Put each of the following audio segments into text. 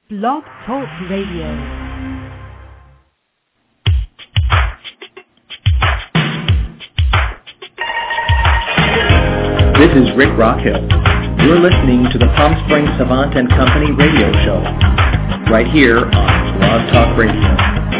Blog Talk Radio. This is Rick Rockhill. You're listening to the Palm Springs Savant and Company radio show, right here on Blog Talk Radio.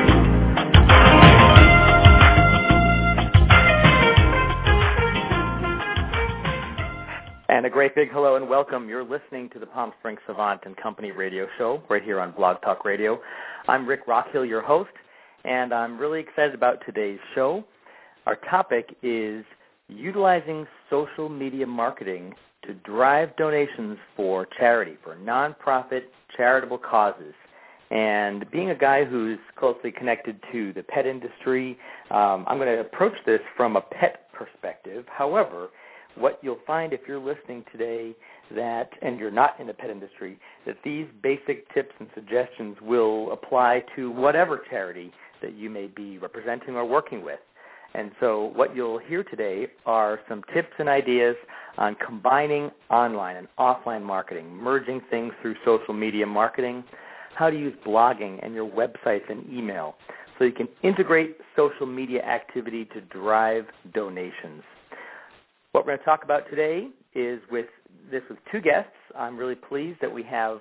And a great big hello and welcome. You're listening to the Palm Springs Savant and Company radio show, right here on Blog Talk Radio. I'm Rick Rockhill, your host, and I'm really excited about today's show. Our topic is utilizing social media marketing to drive donations for charity, for nonprofit charitable causes. And being a guy who's closely connected to the pet industry, I'm going to approach this from a pet perspective. However, what you'll find if you're listening today that, and you're not in the pet industry, that these basic tips and suggestions will apply to whatever charity that you may be representing or working with. And so what you'll hear today are some tips and ideas on combining online and offline marketing, merging things through social media marketing, how to use blogging and your websites and email so you can integrate social media activity to drive donations. What we're going to talk about today is with two guests. I'm really pleased that we have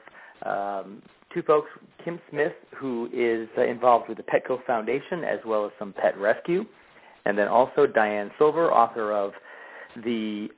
two folks, Kim Smith, who is involved with the Petco Foundation as well as some pet rescue, and then also Diane Silver, author of the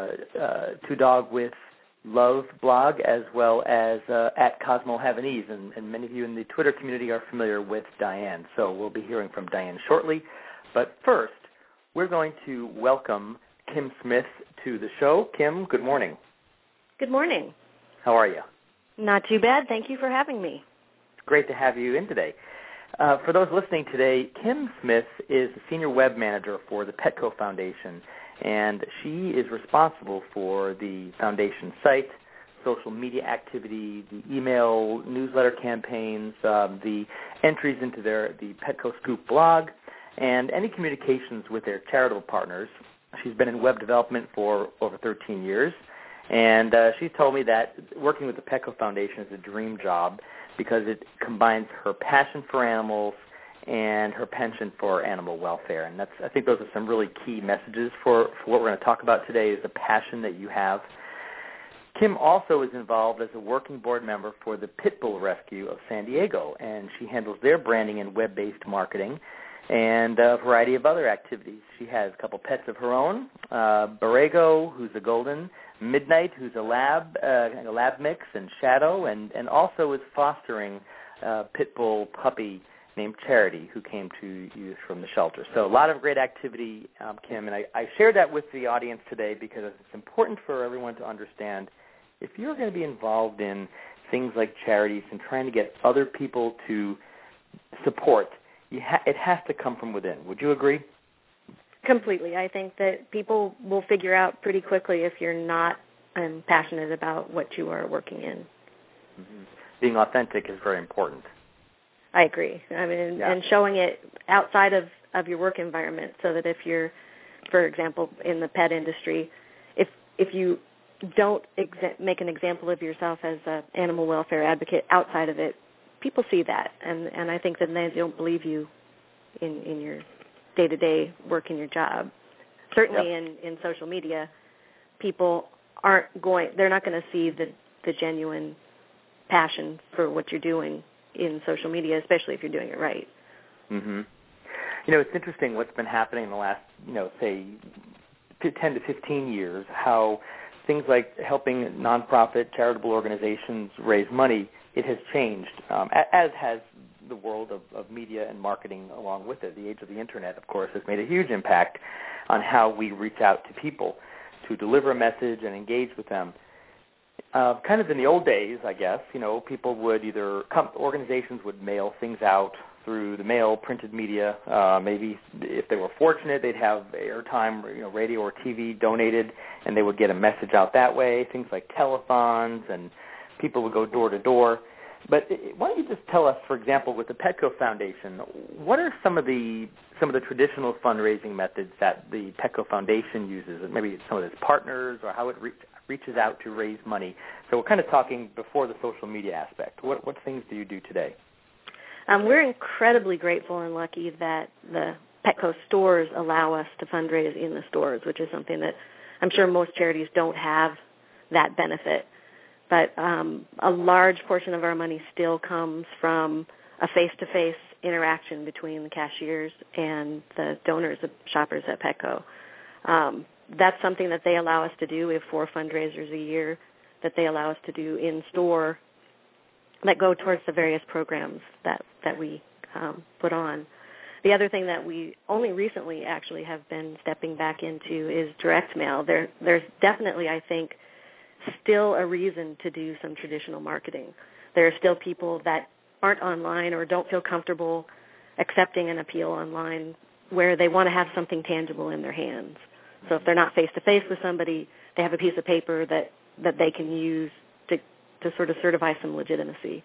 Two Dog with Love blog, as well as at Cosmo Havanese, and many of you in the Twitter community are familiar with Diane, so we'll be hearing from Diane shortly. But first, we're going to welcome Kim Smith to the show. Kim, good morning. Good morning. How are you? Not too bad. Thank you for having me. It's great to have you in today. For those listening today, Kim Smith is the Senior Web Manager for the Petco Foundation, and she is responsible for the foundation site, social media activity, the email newsletter campaigns, the entries into the Petco Scoop blog, and any communications with their charitable partners. She's been in web development for over 13 years, and she's told me that working with the Petco Foundation is a dream job because it combines her passion for animals and her penchant for animal welfare. And I think those are some really key messages for what we're going to talk about today, is the passion that you have. Kim also is involved as a working board member for the Pitbull Rescue of San Diego, and she handles their branding and web-based marketing and a variety of other activities. She has a couple pets of her own, Borrego, who's a golden, Midnight, who's a lab mix, and Shadow, and also is fostering a pit bull puppy named Charity, who came to you from the shelter. So a lot of great activity, Kim, and I share that with the audience today because it's important for everyone to understand if you're going to be involved in things like charities and trying to get other people to support, it has to come from within. Would you agree? Completely. I think that people will figure out pretty quickly if you're not passionate about what you are working in. Mm-hmm. Being authentic is very important. I agree. I mean, yeah. And showing it outside of your work environment, so that if you're, for example, in the pet industry, if you don't make an example of yourself as an animal welfare advocate outside of it, people see that, and I think that they don't believe you in your day-to-day work in your job. Certainly yep. in social media, people they're not going to see the genuine passion for what you're doing in social media, especially if you're doing it right. Mm-hmm. It's interesting what's been happening in the last, say, 10 to 15 years, how things like helping nonprofit charitable organizations raise money, it has changed, as has the world of media and marketing along with it. The age of the Internet, of course, has made a huge impact on how we reach out to people to deliver a message and engage with them. Kind of in the old days, I guess, people would organizations would mail things out through the mail, printed media. Maybe if they were fortunate, they'd have airtime, radio or TV donated, and they would get a message out that way. Things like telethons, and people would go door to door. But why don't you just tell us, for example, with the Petco Foundation, what are some of the traditional fundraising methods that the Petco Foundation uses? Maybe some of its partners, or how it reaches out to raise money. So we're kind of talking before the social media aspect. What things do you do today? We're incredibly grateful and lucky that the Petco stores allow us to fundraise in the stores, which is something that I'm sure most charities don't have that benefit. But a large portion of our money still comes from a face-to-face interaction between the cashiers and the donors, the shoppers at Petco. That's something that they allow us to do. We have 4 fundraisers a year that they allow us to do in-store that go towards the various programs that we put on. The other thing that we only recently actually have been stepping back into is direct mail. There's definitely, I think, still a reason to do some traditional marketing. There are still people that aren't online or don't feel comfortable accepting an appeal online where they want to have something tangible in their hands. So if they're not face-to-face with somebody, they have a piece of paper that they can use to sort of certify some legitimacy.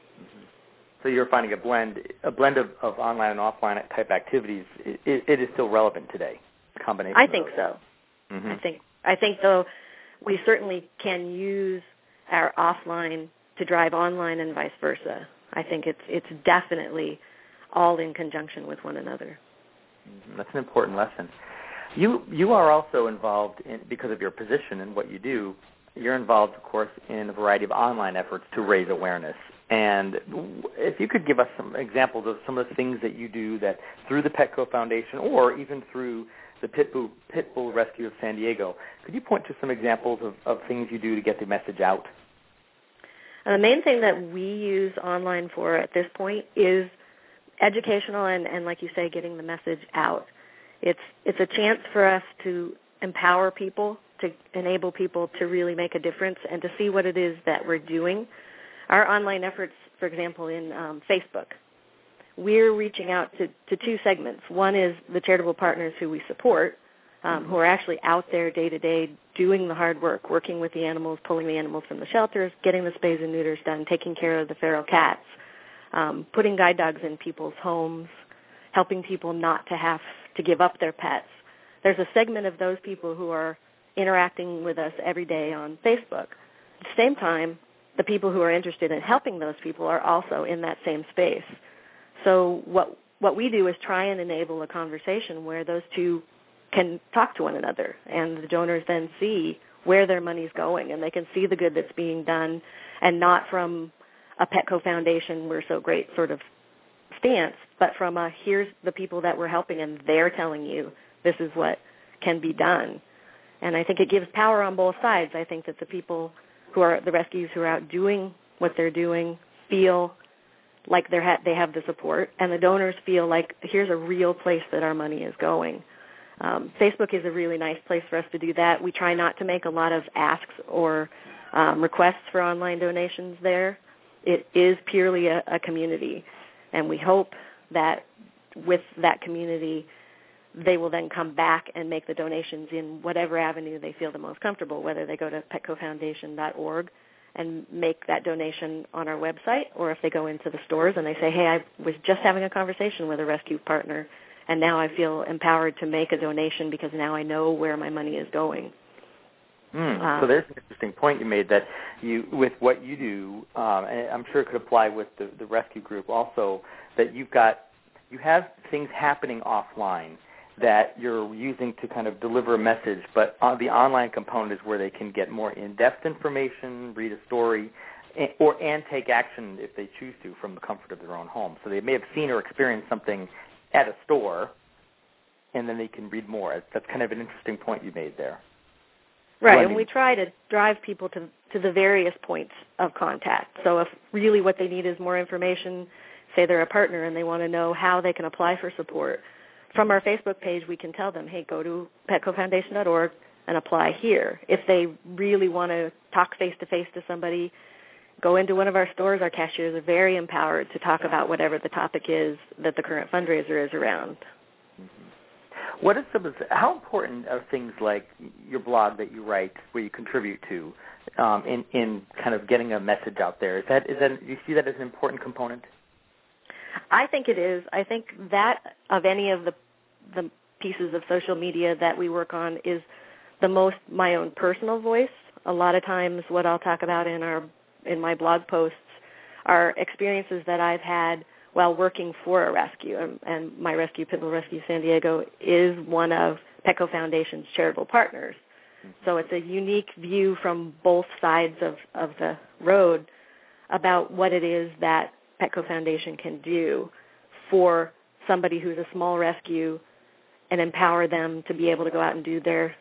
So you're finding a blend of online and offline type activities. It is still relevant today. Combination. I think so. Mm-hmm. I think though we certainly can use our offline to drive online and vice versa. I think it's definitely all in conjunction with one another. That's an important lesson. You are also involved in, because of your position and what you do, you're involved, of course, in a variety of online efforts to raise awareness. And if you could give us some examples of some of the things that you do that through the Petco Foundation or even through the Pitbull Rescue of San Diego, could you point to some examples of things you do to get the message out? The main thing that we use online for at this point is educational and like you say, getting the message out. It's a chance for us to empower people, to enable people to really make a difference and to see what it is that we're doing. Our online efforts, for example, in Facebook, we're reaching out to 2 segments. One is the charitable partners who we support, who are actually out there day to day doing the hard work, working with the animals, pulling the animals from the shelters, getting the spays and neuters done, taking care of the feral cats, putting guide dogs in people's homes, helping people not to have to give up their pets. There's a segment of those people who are interacting with us every day on Facebook. At the same time, the people who are interested in helping those people are also in that same space. So what we do is try and enable a conversation where those two can talk to one another, and the donors then see where their money's going, and they can see the good that's being done, and not from a Petco Foundation, we're so great sort of stance, but from a here's the people that we're helping, and they're telling you this is what can be done. And I think it gives power on both sides. I think that the people who are the rescues who are out doing what they're doing feel like they have the support, and the donors feel like here's a real place that our money is going. Facebook is a really nice place for us to do that. We try not to make a lot of asks or requests for online donations there. It is purely a community, and we hope that with that community, they will then come back and make the donations in whatever avenue they feel the most comfortable, whether they go to petcofoundation.org and make that donation on our website, or if they go into the stores and they say, hey, I was just having a conversation with a rescue partner, and now I feel empowered to make a donation because now I know where my money is going. So there's an interesting point you made that you, with what you do, and I'm sure it could apply with the rescue group also, that you have things happening offline that you're using to kind of deliver a message, but the online component is where they can get more in-depth information, read a story, and take action if they choose to from the comfort of their own home. So they may have seen or experienced something at a store, and then they can read more. That's kind of an interesting point you made there. Right, and we try to drive people to the various points of contact. So if really what they need is more information, say they're a partner and they want to know how they can apply for support, from our Facebook page we can tell them, hey, go to petcofoundation.org and apply here. If they really want to talk face-to-face to somebody, go into one of our stores. Our cashiers are very empowered to talk about whatever the topic is that the current fundraiser is around. How important are things like your blog that you write, where you contribute to, in kind of getting a message out there? Do you see that as an important component? I think it is. I think that of any of the pieces of social media that we work on is the most my own personal voice. A lot of times what I'll talk about in my blog posts are experiences that I've had while working for a rescue. And my rescue, Pitbull Rescue San Diego, is one of Petco Foundation's charitable partners. So it's a unique view from both sides of the road about what it is that Petco Foundation can do for somebody who's a small rescue and empower them to be able to go out and do their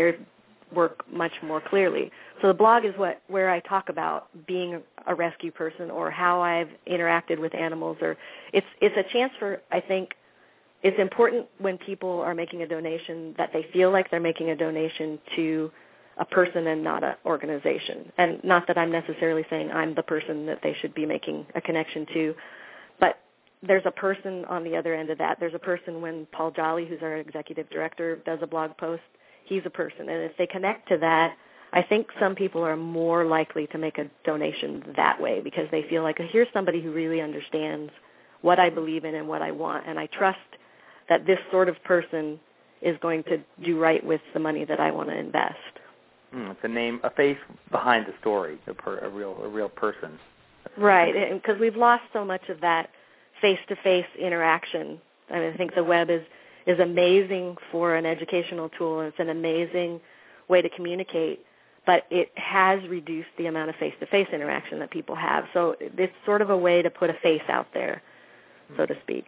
work much more clearly. So the blog is where I talk about being a rescue person or how I've interacted with animals. Or it's a chance for, I think, it's important when people are making a donation that they feel like they're making a donation to a person and not an organization. And not that I'm necessarily saying I'm the person that they should be making a connection to, but there's a person on the other end of that. There's a person when Paul Jolly, who's our executive director, does a blog post, he's a person. And if they connect to that, I think some people are more likely to make a donation that way because they feel like, here's somebody who really understands what I believe in and what I want, and I trust that this sort of person is going to do right with the money that I want to invest. It's a face behind the story, a real person. Right, because we've lost so much of that face-to-face interaction. I mean, I think the web is amazing for an educational tool. It's an amazing way to communicate, but it has reduced the amount of face-to-face interaction that people have. So it's sort of a way to put a face out there, so to speak.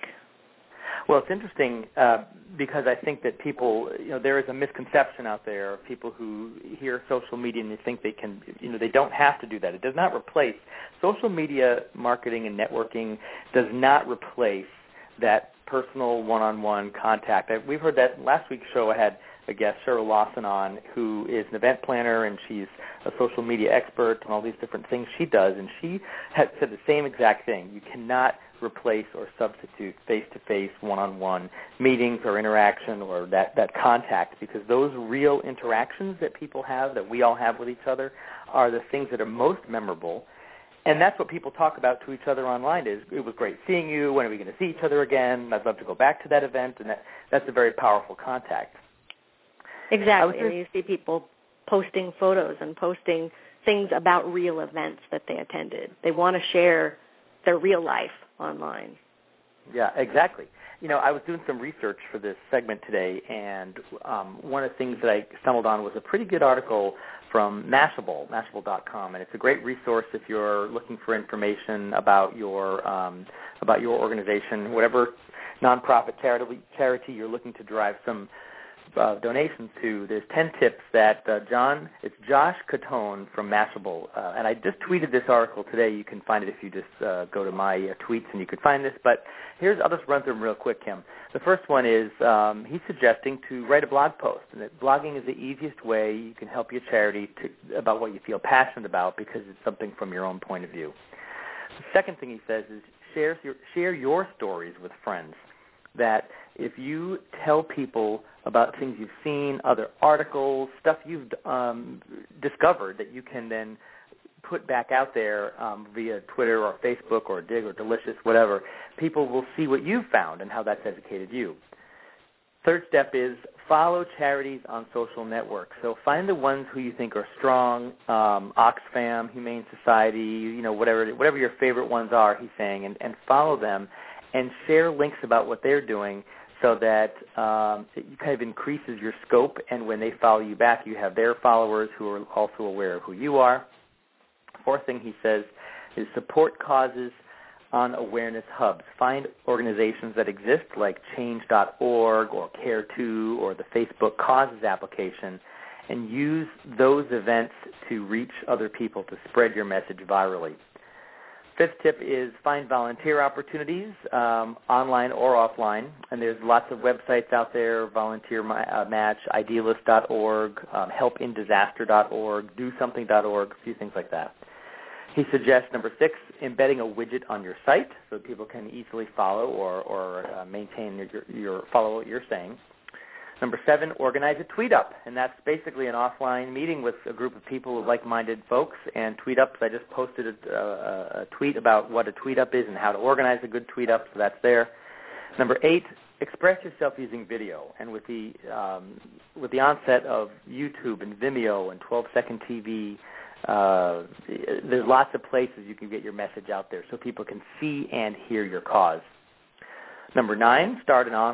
Well, it's interesting because I think that people, there is a misconception out there of people who hear social media and they think they can, they don't have to do that. It does not replace. Social media marketing and networking does not replace that personal one-on-one contact. We've heard that last week's show. I had a guest, Cheryl Lawson, on, who is an event planner, and she's a social media expert and all these different things she does, and she had said the same exact thing. You cannot replace or substitute face-to-face, one-on-one meetings or interaction or that contact, because those real interactions that people have, that we all have with each other, are the things that are most memorable. And that's what people talk about to each other online is, it was great seeing you, when are we going to see each other again, I'd love to go back to that event, and that's a very powerful contact. Exactly, and you see people posting photos and posting things about real events that they attended. They want to share their real life online. Yeah, exactly. I was doing some research for this segment today, and one of the things that I stumbled on was a pretty good article from Mashable, Mashable.com, and it's a great resource if you're looking for information about your organization, whatever nonprofit charity you're looking to drive some donations to. There's 10 tips that it's Josh Catone from Mashable, and I just tweeted this article today. You can find it if you just go to my tweets, and you can find this. But I'll just run through them real quick, Kim. The first one is he's suggesting to write a blog post, and that blogging is the easiest way you can help your charity about what you feel passionate about because it's something from your own point of view. The second thing he says is share your stories with friends. That if you tell people about things you've seen, other articles, stuff you've discovered that you can then put back out there via Twitter or Facebook or Dig or Delicious, whatever, people will see what you've found and how that's educated you. Third step is follow charities on social networks. So find the ones who you think are strong, Oxfam, Humane Society, whatever your favorite ones are, he's saying, and follow them and share links about what they're doing so that it kind of increases your scope, and when they follow you back, you have their followers who are also aware of who you are. Fourth thing he says is support causes on awareness hubs. Find organizations that exist like Change.org or Care2 or the Facebook Causes application and use those events to reach other people to spread your message virally. Fifth tip is find volunteer opportunities, online or offline, and there's lots of websites out there, Volunteer Match, Idealist.org, HelpInDisaster.org, DoSomething.org, a few things like that. He suggests, number 6, embedding a widget on your site so people can easily follow or maintain follow what you're saying. Number 7, organize a tweet up, and that's basically an offline meeting with a group of people with like-minded folks and tweet ups. I just posted a tweet about what a tweet up is and how to organize a good tweet up, so that's there. Number 8, express yourself using video. And with the onset of YouTube and Vimeo and 12-second TV, there's lots of places you can get your message out there so people can see and hear your cause. Number 9, start an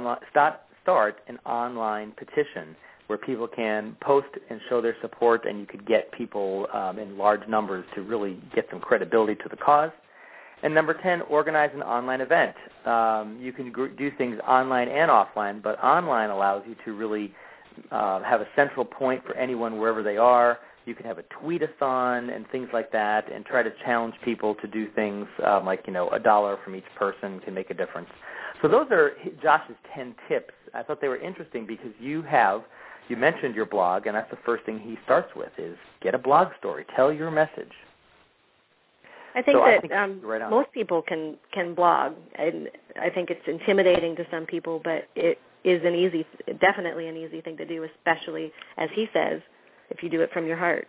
online petition where people can post and show their support, and you could get people in large numbers to really get some credibility to the cause. And number 10, organize an online event. You can do things online and offline, but online allows you to really have a central point for anyone wherever they are. You can have a tweet-a-thon and things like that, and try to challenge people to do things like, $1 from each person can make a difference. So those are Josh's 10 tips. I thought they were interesting because you mentioned your blog, and that's the first thing he starts with is get a blog story. Tell your message. I think most people can blog, and I think it's intimidating to some people, but it is definitely an easy thing to do, especially, as he says, if you do it from your heart.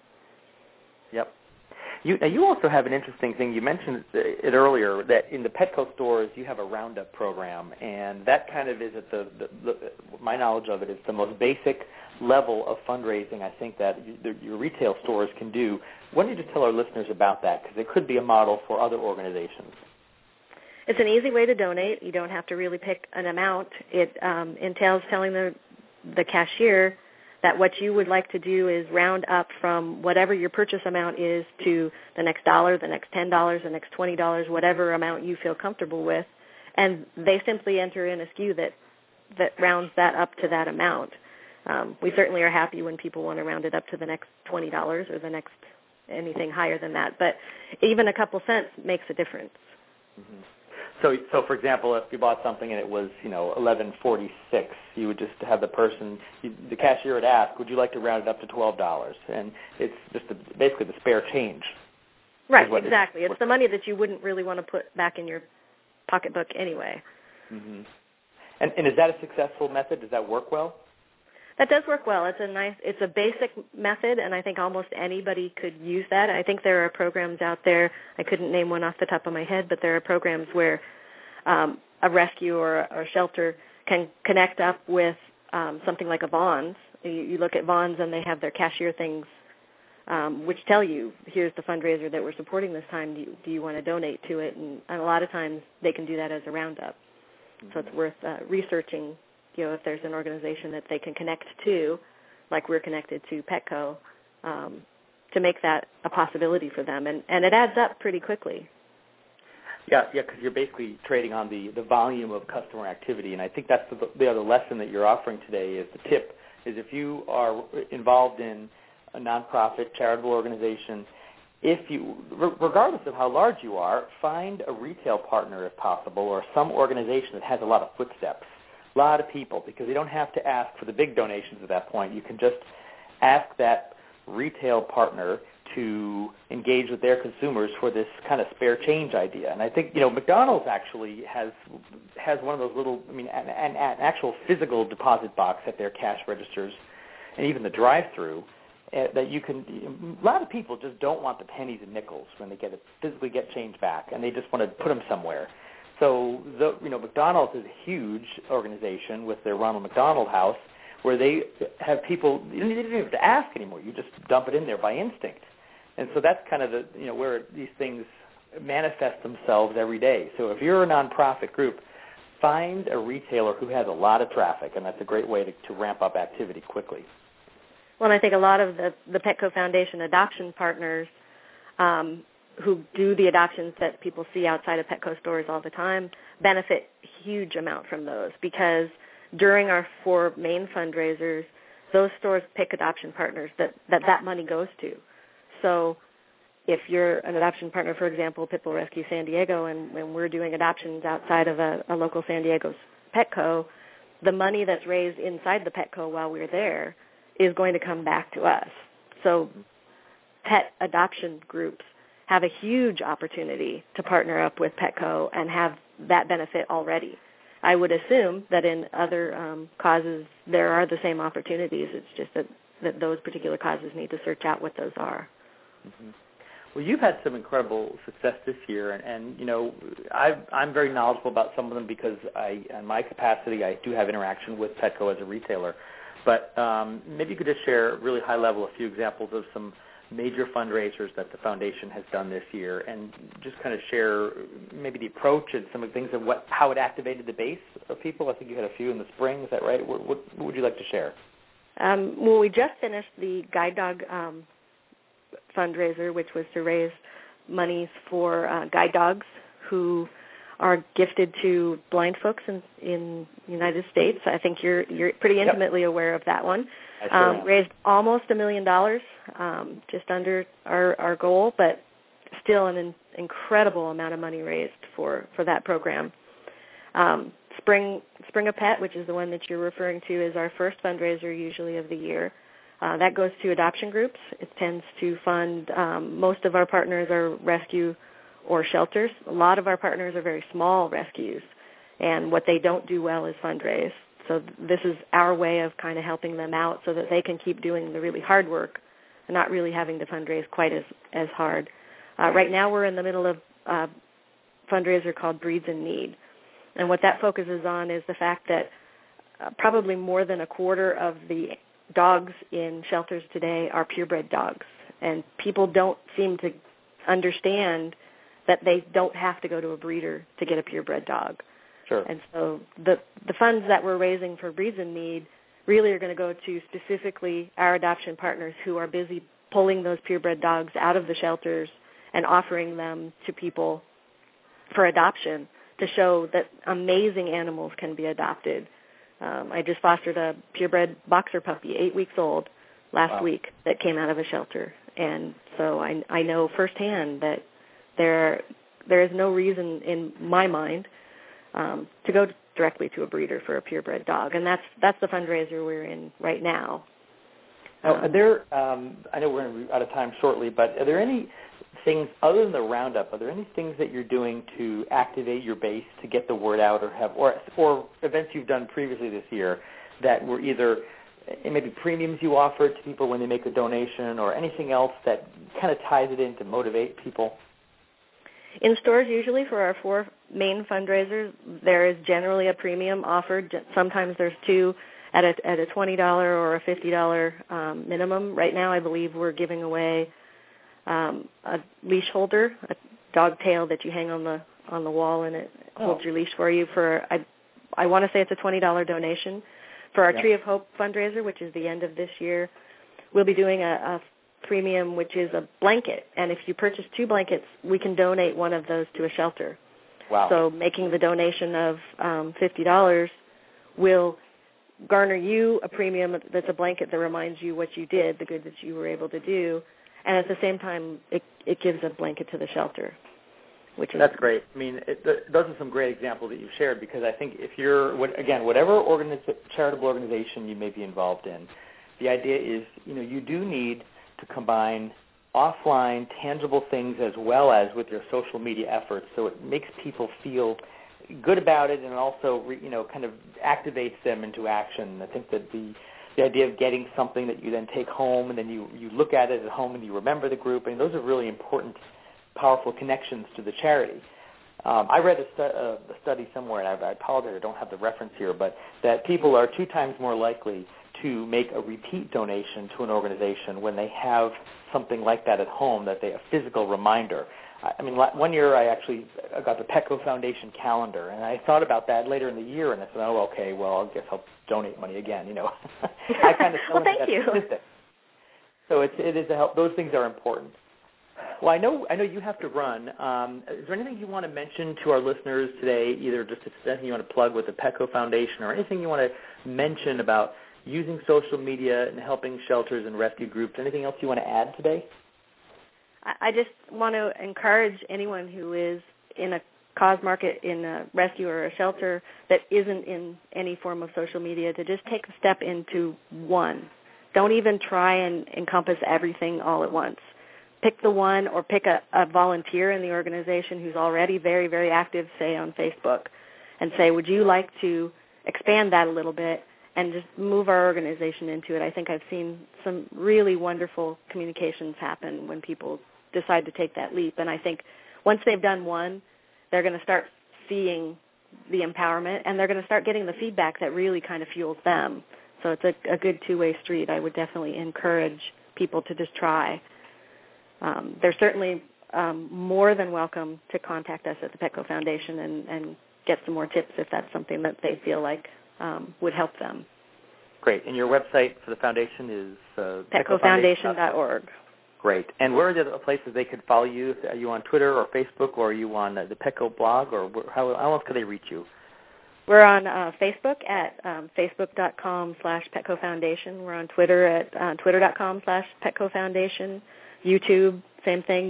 Yep. You also have an interesting thing. You mentioned it earlier that in the Petco stores you have a Roundup program, and that kind of is at my knowledge of it is the most basic level of fundraising I think that your retail stores can do. Why don't you just tell our listeners about that, because it could be a model for other organizations. It's an easy way to donate. You don't have to really pick an amount. It entails telling the cashier that what you would like to do is round up from whatever your purchase amount is to the next $1, the next $10, the next $20, whatever amount you feel comfortable with, and they simply enter in a SKU that rounds that up to that amount. We certainly are happy when people want to round it up to the next $20 or the next anything higher than that, but even a couple cents makes a difference. Mm-hmm. So for example, if you bought something and it was, $11.46, you would just have the cashier would ask, would you like to round it up to $12? And it's just basically the spare change. Right, exactly. It's the money that you wouldn't really want to put back in your pocketbook anyway. Mm-hmm. And is that a successful method? Does that work well? That does work well. It's a basic method, and I think almost anybody could use that. I think there are programs out there. I couldn't name one off the top of my head, but there are programs where a rescue or a shelter can connect up with something like a Vons. You look at Vons, and they have their cashier things, which tell you, here's the fundraiser that we're supporting this time. Do you want to donate to it? And a lot of times they can do that as a roundup. Mm-hmm. So it's worth researching. If there's an organization that they can connect to, like we're connected to Petco, to make that a possibility for them. And it adds up pretty quickly. Yeah, because you're basically trading on the volume of customer activity. And I think that's the other lesson that you're offering today is the tip is if you are involved in a nonprofit charitable organization, regardless of how large you are, find a retail partner if possible or some organization that has a lot of footsteps. A lot of people, because you don't have to ask for the big donations at that point. You can just ask that retail partner to engage with their consumers for this kind of spare change idea. And I think, McDonald's actually has one of those little, an actual physical deposit box at their cash registers and even the drive-through that you can, a lot of people just don't want the pennies and nickels when they physically get change back, and they just want to put them somewhere. So, McDonald's is a huge organization with their Ronald McDonald House where they have people, you don't even have to ask anymore. You just dump it in there by instinct. And so that's kind of where these things manifest themselves every day. So if you're a nonprofit group, find a retailer who has a lot of traffic, and that's a great way to ramp up activity quickly. Well, and I think a lot of the Petco Foundation adoption partners who do the adoptions that people see outside of Petco stores all the time benefit huge amount from those, because during our 4 main fundraisers, those stores pick adoption partners that money goes to. So if you're an adoption partner, for example, Pitbull Rescue San Diego, and when we're doing adoptions outside of a local San Diego's Petco, the money that's raised inside the Petco while we're there is going to come back to us. So pet adoption groups have a huge opportunity to partner up with Petco and have that benefit already. I would assume that in other causes there are the same opportunities. It's just that those particular causes need to search out what those are. Mm-hmm. Well, you've had some incredible success this year, and you know, I'm very knowledgeable about some of them because in my capacity, I do have interaction with Petco as a retailer. But maybe you could just share, really high level, a few examples of some major fundraisers that the foundation has done this year, and just kind of share maybe the approach and some of the things of how it activated the base of people. I think you had a few in the spring. Is that right? What would you like to share? Well, we just finished the Guide Dog fundraiser, which was to raise monies for guide dogs who are gifted to blind folks in the United States. I think you're pretty intimately aware of that one. Raised almost $1 million, just under our goal, but still an incredible amount of money raised for that program. Spring a Pet, which is the one that you're referring to, is our first fundraiser usually of the year. That goes to adoption groups. It tends to fund, most of our partners are rescue or shelters. A lot of our partners are very small rescues, and what they don't do well is fundraise. So this is our way of kind of helping them out so that they can keep doing the really hard work and not really having to fundraise quite as hard. Right now we're in the middle of a fundraiser called Breeds in Need, and what that focuses on is the fact that probably more than a quarter of the dogs in shelters today are purebred dogs, and people don't seem to understand that they don't have to go to a breeder to get a purebred dog. Sure. And so the funds that we're raising for Breeds in Need really are going to go to specifically our adoption partners who are busy pulling those purebred dogs out of the shelters and offering them to people for adoption to show that amazing animals can be adopted. I just fostered a purebred boxer puppy, 8 weeks old, last week, that came out of a shelter. And so I know firsthand that there is no reason in my mind to go directly to a breeder for a purebred dog, and that's the fundraiser we're in right now. Now, are there, I know we're going to be out of time shortly, but are there any things other than the roundup? Are there any things that you're doing to activate your base to get the word out, or events you've done previously this year that were either maybe premiums you offered to people when they make a donation, or anything else that kind of ties it in to motivate people? In stores, usually for our 4 main fundraisers, there is generally a premium offered. Sometimes there's 2 at a $20 or a $50 minimum. Right now, I believe we're giving away a leash holder, a dog tail that you hang on the wall, and it holds your leash for you. I want to say it's a $20 donation. For our Tree of Hope fundraiser, which is the end of this year, we'll be doing a premium, which is a blanket, and if you purchase 2 blankets, we can donate one of those to a shelter. Wow. So making the donation of $50 will garner you a premium that's a blanket that reminds you what you did, the good that you were able to do, and at the same time, it gives a blanket to the shelter. That's great. I mean, those are some great examples that you've shared, because I think if you're, whatever charitable organization you may be involved in, the idea is, you do need to combine offline, tangible things as well as with your social media efforts, so it makes people feel good about it, and also kind of activates them into action. I think that the idea of getting something that you then take home, and then you look at it at home and you remember the group, and those are really important, powerful connections to the charity. I read a study somewhere, and I apologize, I don't have the reference here, but that people are 2 times more likely to make a repeat donation to an organization when they have something like that at home, that a physical reminder. I mean, one year I got the Petco Foundation calendar, and I thought about that later in the year, and I said, okay, well, I guess I'll donate money again, I kind of well, thank you. Statistic. So it is a help. Those things are important. Well, I know you have to run. Is there anything you want to mention to our listeners today, either just anything you want to plug with the Petco Foundation, or anything you want to mention about using social media and helping shelters and rescue groups? Anything else you want to add today? I just want to encourage anyone who is in a cause market, in a rescue or a shelter that isn't in any form of social media, to just take a step into one. Don't even try and encompass everything all at once. Pick the one, or pick a volunteer in the organization who's already very, very active, say on Facebook, and say, would you like to expand that a little bit and just move our organization into it? I think I've seen some really wonderful communications happen when people decide to take that leap. And I think once they've done one, they're going to start seeing the empowerment, and they're going to start getting the feedback that really kind of fuels them. So it's a good two-way street. I would definitely encourage people to just try. They're certainly more than welcome to contact us at the Petco Foundation and get some more tips if that's something that they feel like would help them. Great. And your website for the foundation is petcofoundation.org. Great. And where are the places they could follow you? Are you on Twitter or Facebook, or are you on the Petco blog, or how else could they reach you? We're on Facebook at facebook.com/Petco Foundation. We're on Twitter at twitter.com/Petco Foundation. YouTube, same thing,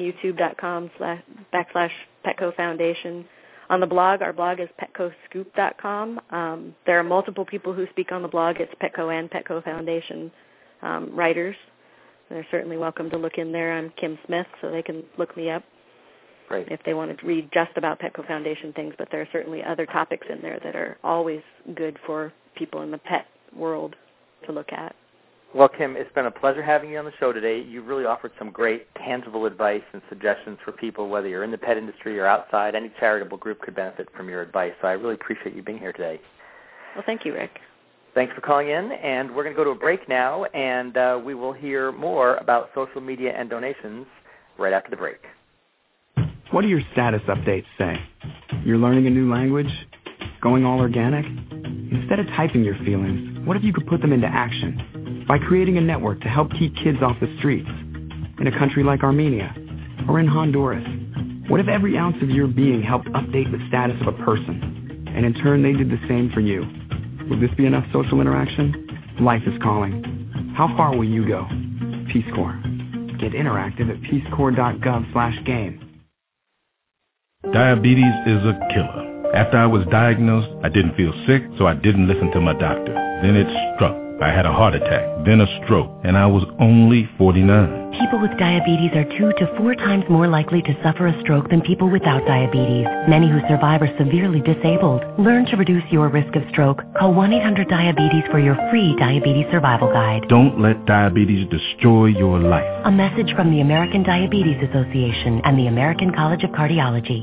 youtube.com/Petco Foundation. On the blog, our blog is petcoscoop.com. There are multiple people who speak on the blog. It's Petco and Petco Foundation writers. They're certainly welcome to look in there. I'm Kim Smith, so they can look me up. Great. If they wanted to read just about Petco Foundation things, but there are certainly other topics in there that are always good for people in the pet world to look at. Well, Kim, it's been a pleasure having you on the show today. You've really offered some great tangible advice and suggestions for people, whether you're in the pet industry or outside. Any charitable group could benefit from your advice, so I really appreciate you being here today. Well, thank you, Rick. Thanks for calling in, and we're going to go to a break now, and we will hear more about social media and donations right after the break. What do your status updates say? You're learning a new language? Going all organic? Instead of typing your feelings, what if you could put them into action? By creating a network to help keep kids off the streets. In a country like Armenia, or in Honduras, what if every ounce of your being helped update the status of a person, and in turn they did the same for you? Would this be enough social interaction? Life is calling. How far will you go? Peace Corps. Get interactive at peacecorps.gov/game. Diabetes is a killer. After I was diagnosed, I didn't feel sick, so I didn't listen to my doctor. Then it struck. I had a heart attack, then a stroke, and I was only 49. People with diabetes are 2 to 4 times more likely to suffer a stroke than people without diabetes. Many who survive are severely disabled. Learn to reduce your risk of stroke. Call 1-800-DIABETES for your free diabetes survival guide. Don't let diabetes destroy your life. A message from the American Diabetes Association and the American College of Cardiology.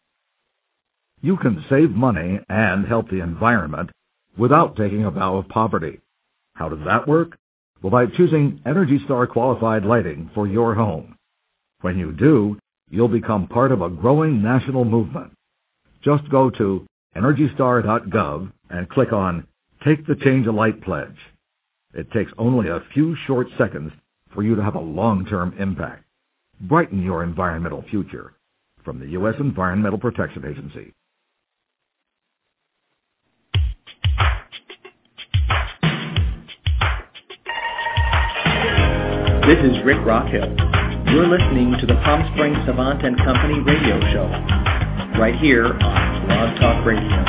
You can save money and help the environment without taking a vow of poverty. How does that work? Well, by choosing Energy Star qualified lighting for your home. When you do, you'll become part of a growing national movement. Just go to EnergyStar.gov and click on Take the Change a Light Pledge. It takes only a few short seconds for you to have a long-term impact. Brighten your environmental future. From the U.S. Environmental Protection Agency. This is Rick Rockhill. You're listening to the Palm Springs Savant and Company radio show, right here on Blog Talk Radio.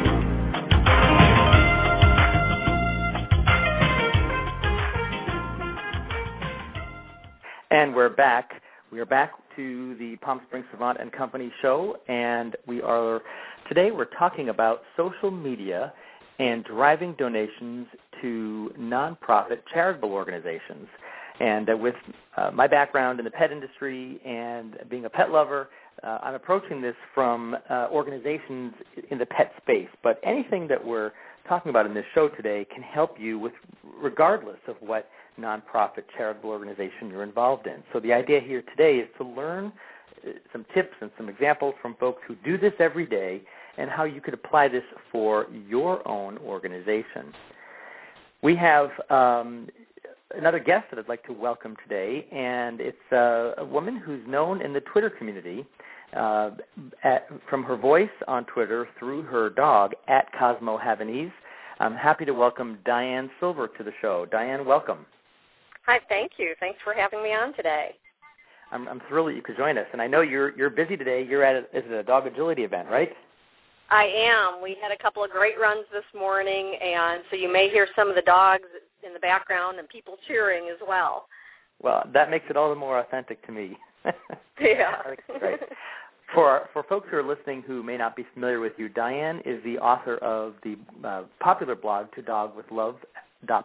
And we're back. We are back to the Palm Springs Savant and Company show, and today we're talking about social media and driving donations to nonprofit charitable organizations. And with my background in the pet industry and being a pet lover, I'm approaching this from organizations in the pet space. But anything that we're talking about in this show today can help you with, regardless of what nonprofit charitable organization you're involved in. So the idea here today is to learn some tips and some examples from folks who do this every day and how you could apply this for your own organization. We have another guest that I'd like to welcome today, and it's a woman who's known in the Twitter community from her voice on Twitter through her dog, @CosmoHavanese. I'm happy to welcome Diane Silver to the show. Diane, welcome. Hi, thank you. Thanks for having me on today. I'm thrilled that you could join us, and I know you're busy today. You're at a dog agility event, right? I am. We had a couple of great runs this morning, and so you may hear some of the dogs in the background and people cheering as well. Well, that makes it all the more authentic to me. Yeah. Great. For folks who are listening who may not be familiar with you, Diane is the author of the popular blog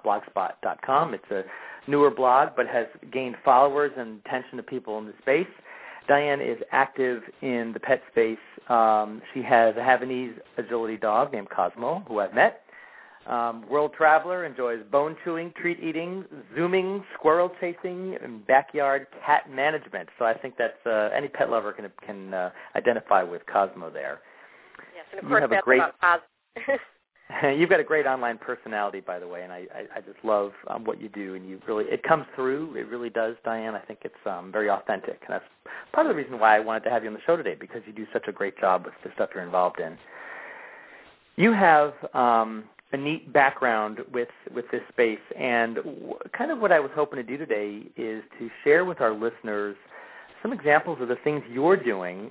ToDogWithLove.blogspot.com. It's a newer blog, but has gained followers and attention to people in the space. Diane is active in the pet space. She has a Havanese agility dog named Cosmo, who I've met. World traveler, enjoys bone chewing, treat eating, zooming, squirrel chasing, and backyard cat management. So I think that's any pet lover can identify with Cosmo there. Yes, and of course that's about Cosmo. You've got a great online personality, by the way, and I just love what you do, and it comes through. It really does, Diane. I think it's very authentic, and that's part of the reason why I wanted to have you on the show today, because you do such a great job with the stuff you're involved in. You have a neat background with this space, and kind of what I was hoping to do today is to share with our listeners some examples of the things you're doing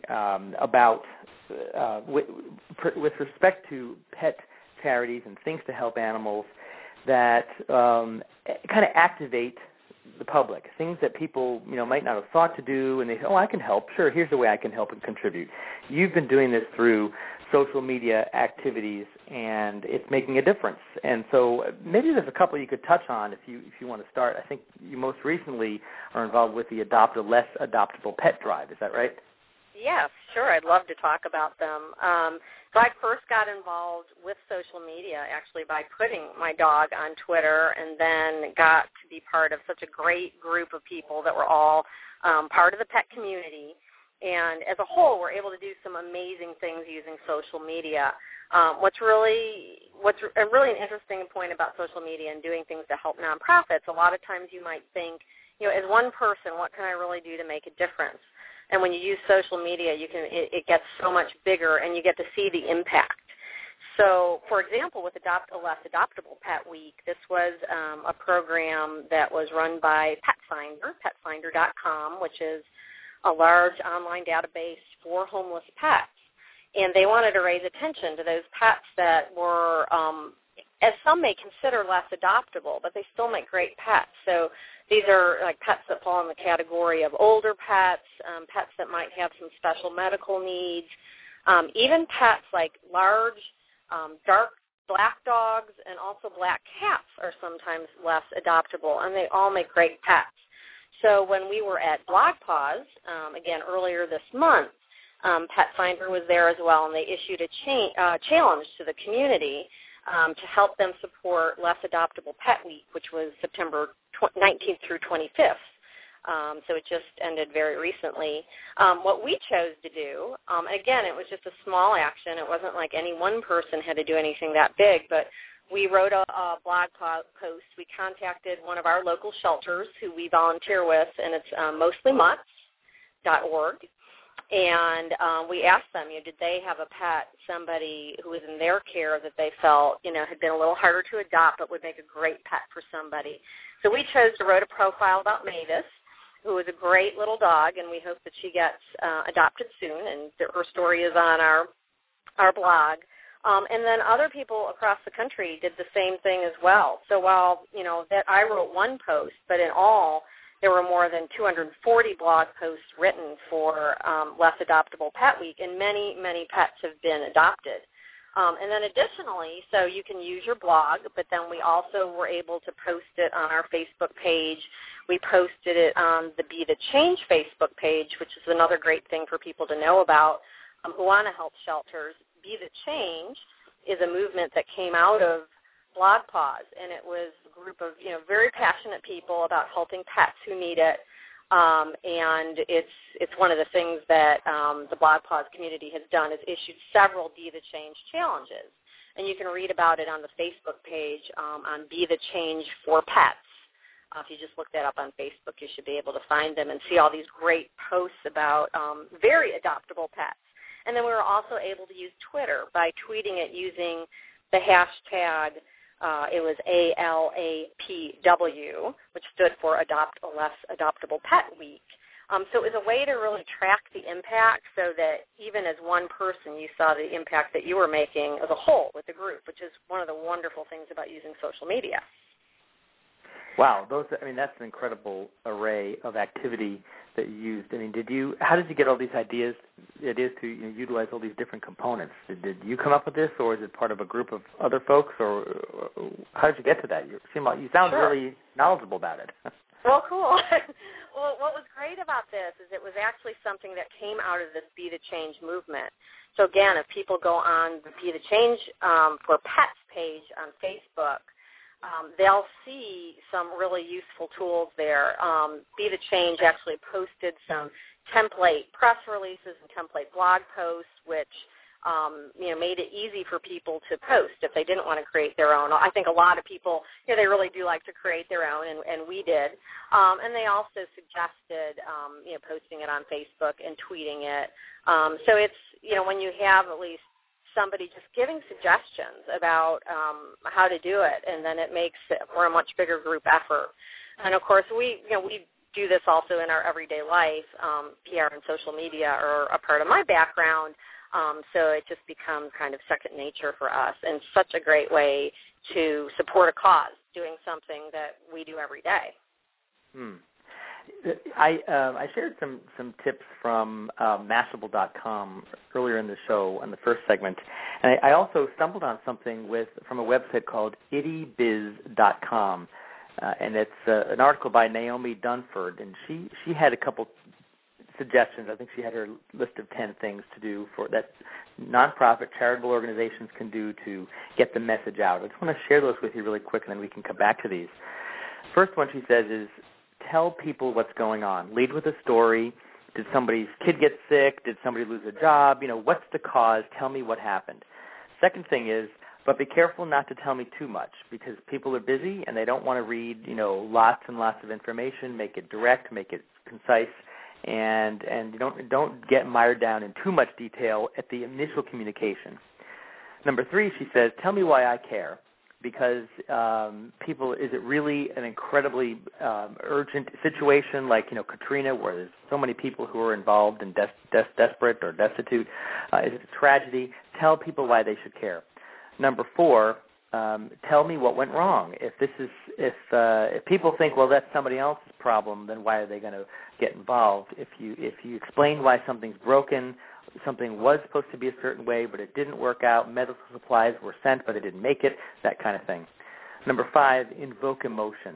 with respect to pet charities and things to help animals that kind of activate the public, things that people might not have thought to do, and they say, oh, I can help. Sure, here's the way I can help and contribute. You've been doing this through social media activities, and it's making a difference. And so maybe there's a couple you could touch on if you want to start. I think you most recently are involved with the Adopt a Less Adoptable Pet Drive. Is that right? Yes, sure. I'd love to talk about them. So I first got involved with social media actually by putting my dog on Twitter, and then got to be part of such a great group of people that were all part of the pet community. And as a whole, we're able to do some amazing things using social media. What's really an interesting point about social media and doing things to help nonprofits, a lot of times you might think, as one person, what can I really do to make a difference? And when you use social media, it gets so much bigger, and you get to see the impact. So, for example, with Adopt a Less Adoptable Pet Week, this was a program that was run by PetFinder, petfinder.com, which is a large online database for homeless pets. And they wanted to raise attention to those pets that were, as some may consider, less adoptable, but they still make great pets. So these are like pets that fall in the category of older pets, pets that might have some special medical needs, even pets like large, dark black dogs and also black cats are sometimes less adoptable, and they all make great pets. So when we were at BlogPaws, again, earlier this month, PetFinder was there as well, and they issued a challenge to the community to help them support Less Adoptable Pet Week, which was September 19th through 25th. So it just ended very recently. What we chose to do, again, it was just a small action. It wasn't like any one person had to do anything that big, but we wrote a blog post. We contacted one of our local shelters who we volunteer with, and it's mostlyMutts.org. And we asked them, did they have a pet, somebody who was in their care that they felt, had been a little harder to adopt but would make a great pet for somebody. So we chose to write a profile about Mavis, who is a great little dog, and we hope that she gets adopted soon, and her story is on our blog. And then other people across the country did the same thing as well. So while, that I wrote one post, but in all, there were more than 240 blog posts written for Less Adoptable Pet Week, and many, many pets have been adopted. And then additionally, so you can use your blog, but then we also were able to post it on our Facebook page. We posted it on the Be the Change Facebook page, which is another great thing for people to know about who want to help shelters. Be the Change is a movement that came out of BlogPaws, and it was a group of very passionate people about helping pets who need it. And it's one of the things that the BlogPaws community has done is issued several Be the Change challenges, and you can read about it on the Facebook page on Be the Change for Pets. If you just look that up on Facebook, you should be able to find them and see all these great posts about very adoptable pets. And then we were also able to use Twitter by tweeting it using the hashtag. It was ALAPW, which stood for Adopt a Less Adoptable Pet Week. So it was a way to really track the impact so that even as one person, you saw the impact that you were making as a whole with the group, which is one of the wonderful things about using social media. Wow, that's an incredible array of activity that you used. How did you get all these ideas to utilize all these different components? Did you come up with this, or is it part of a group of other folks, or how did you get to that? You sound Sure. really knowledgeable about it. Well, cool. Well, what was great about this is it was actually something that came out of this Be the Change movement. So, again, if people go on the Be the Change for Pets page on Facebook, they'll see some really useful tools there. Be the Change actually posted some template press releases and template blog posts, which made it easy for people to post if they didn't want to create their own. I think a lot of people, they really do like to create their own, and we did. And they also suggested, posting it on Facebook and tweeting it. So it's, when you have at least somebody just giving suggestions about how to do it, and then it makes it for a much bigger group effort. And, of course, we do this also in our everyday life. PR and social media are a part of my background. So it just becomes kind of second nature for us, and such a great way to support a cause, doing something that we do every day. I shared some tips from Mashable.com earlier in the show on the first segment, and I also stumbled on something from a website called ittybiz.com, and it's an article by Naomi Dunford, and she had a couple suggestions. I think she had her list of 10 things to do that nonprofit charitable organizations can do to get the message out. I just want to share those with you really quick, and then we can come back to these. First one she says is tell people what's going on. Lead with a story. Did somebody's kid get sick? Did somebody lose a job? What's the cause? Tell me what happened. Second thing is, but be careful not to tell me too much, because people are busy and they don't want to read, lots and lots of information. Make it direct, make it concise. And don't get mired down in too much detail at the initial communication. Number 3, she says, tell me why I care, because is it really an incredibly urgent situation like, Katrina, where there's so many people who are involved and desperate or destitute? Is it a tragedy? Tell people why they should care. Number 4, tell me what went wrong. If people think, well, that's somebody else's problem, then why are they going to get involved? If you explain why something's broken, something was supposed to be a certain way, but it didn't work out, medical supplies were sent, but they didn't make it, that kind of thing. Number 5, invoke emotion.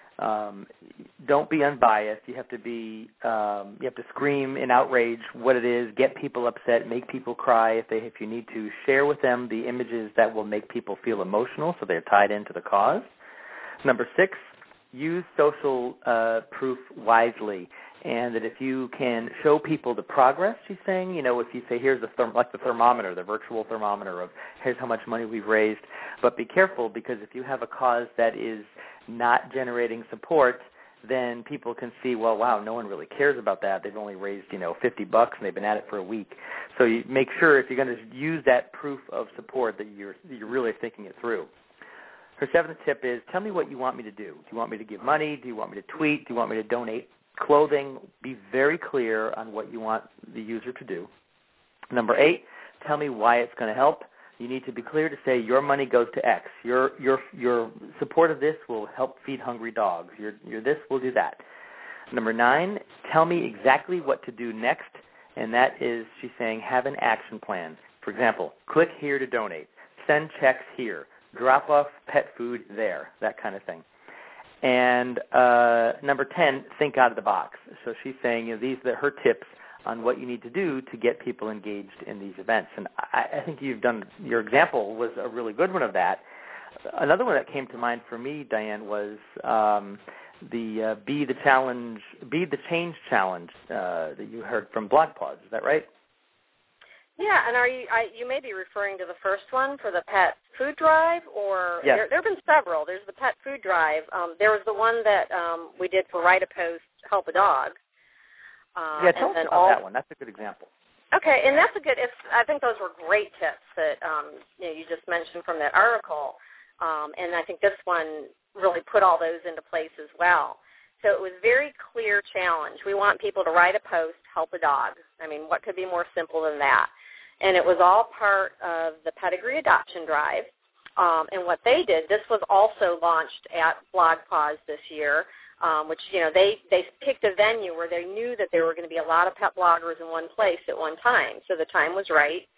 Don't be unbiased. You have to scream in outrage what it is, get people upset, make people cry if you need to. Share with them the images that will make people feel emotional so they're tied into the cause. Number 6, use social proof wisely. And that if you can show people the progress, she's saying, if you say, here's the thermometer, the virtual thermometer of here's how much money we've raised. But be careful, because if you have a cause that is not generating support, then people can see, well, wow, no one really cares about that. They've only raised, $50 and they've been at it for a week. So you make sure if you're going to use that proof of support that you're really thinking it through. Her 7th tip is, tell me what you want me to do. Do you want me to give money? Do you want me to tweet? Do you want me to donate clothing? Be very clear on what you want the user to do. Number 8, tell me why it's going to help. You need to be clear to say your money goes to X. Your support of this will help feed hungry dogs. Your this will do that. Number 9, tell me exactly what to do next, and that is, she's saying, have an action plan. For example, click here to donate, send checks here, drop off pet food there, that kind of thing. And number 10, think out of the box. So she's saying, these are her tips on what you need to do to get people engaged in these events. And I think your example was a really good one of that. Another one that came to mind for me, Diane, was the Be the Change challenge that you heard from BlogPaws. Is that right? Yeah, and you may be referring to the first one for the pet food drive, or yes. There have been several. There's the pet food drive. There was the one that we did for Write a Post, Help a Dog. Tell us about that one. That's a good example. Okay, and that's I think those were great tips that you just mentioned from that article, and I think this one really put all those into place as well. So it was a very clear challenge. We want people to write a post, help a dog. I mean, what could be more simple than that? And it was all part of the Pedigree Adoption Drive. And what they did, this was also launched at BlogPaws this year, which, they picked a venue where they knew that there were going to be a lot of pet bloggers in one place at one time. So the time was right.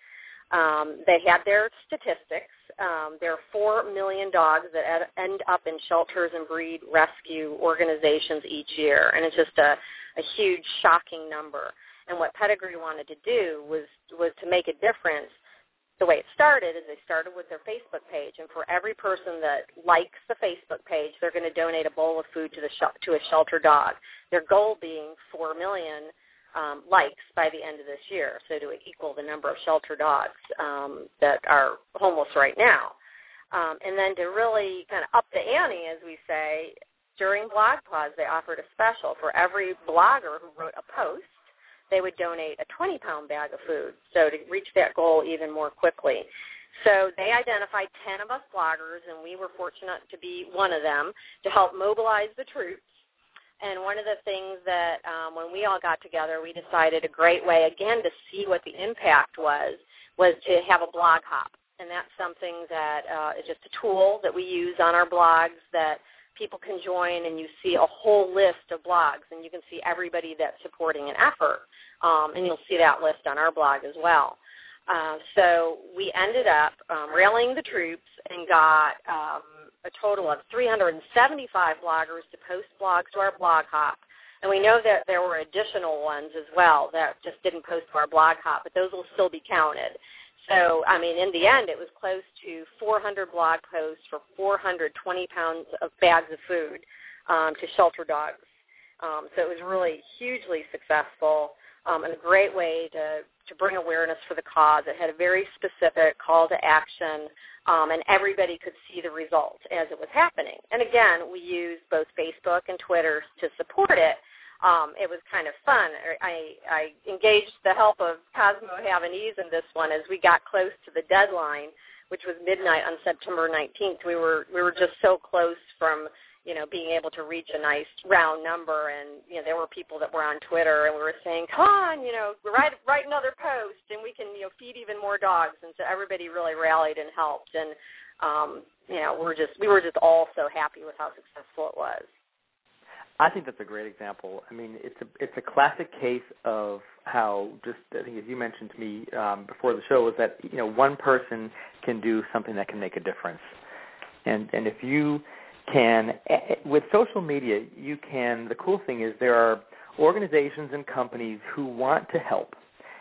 They had their statistics. There are 4 million dogs that end up in shelters and breed rescue organizations each year, and it's just a huge, shocking number. And what Pedigree wanted to do was to make a difference. The way it started is they started with their Facebook page, and for every person that likes the Facebook page, they're going to donate a bowl of food to a shelter dog. Their goal being 4 million likes by the end of this year, so to equal the number of shelter dogs that are homeless right now. And then to really kind of up the ante, as we say, during Blog Pause, they offered a special. For every blogger who wrote a post, they would donate a 20-pound bag of food, so to reach that goal even more quickly. So they identified 10 of us bloggers, and we were fortunate to be one of them, to help mobilize the troops. And one of the things that when we all got together, we decided a great way, again, to see what the impact was to have a blog hop. And that's something that is just a tool that we use on our blogs that people can join, and you see a whole list of blogs, and you can see everybody that's supporting an effort. And you'll see that list on our blog as well. So we ended up rallying the troops and got a total of 375 bloggers to post blogs to our blog hop. And we know that there were additional ones as well that just didn't post to our blog hop, but those will still be counted. So, I mean, in the end, it was close to 400 blog posts for 420 pounds of bags of food to shelter dogs. So it was really hugely successful and a great way to bring awareness for the cause. It had a very specific call to action, and everybody could see the result as it was happening. And again, we used both Facebook and Twitter to support it. It was kind of fun. I engaged the help of Cosmo Havanese in this one as we got close to the deadline, which was midnight on September 19th. We were just so close from being able to reach a nice round number, and there were people that were on Twitter, and we were saying, "Come on, write another post, and we can feed even more dogs." And so everybody really rallied and helped, and we were just all so happy with how successful it was. I think that's a great example. I mean, it's a classic case of how, just I think as you mentioned to me before the show, is that one person can do something that can make a difference, and if you can, with social media, you can. The cool thing is there are organizations and companies who want to help,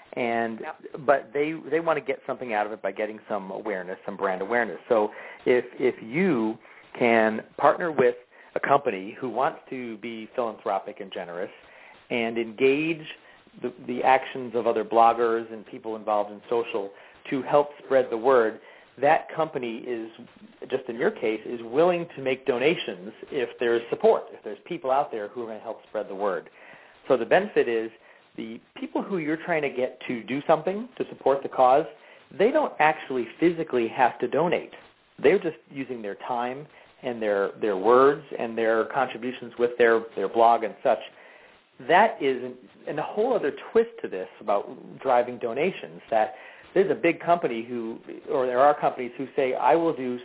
but they want to get something out of it by getting some awareness, some brand awareness. So if you can partner with a company who wants to be philanthropic and generous and engage the actions of other bloggers and people involved in social to help spread the word, that company is, just in your case, is willing to make donations if there's support, if there's people out there who are going to help spread the word. So the benefit is the people who you're trying to get to do something to support the cause, they don't actually physically have to donate. They're just using their time and their words and their contributions with their blog and such. That is and a whole other twist to this about driving donations, that there's a big company there are companies who say, I will do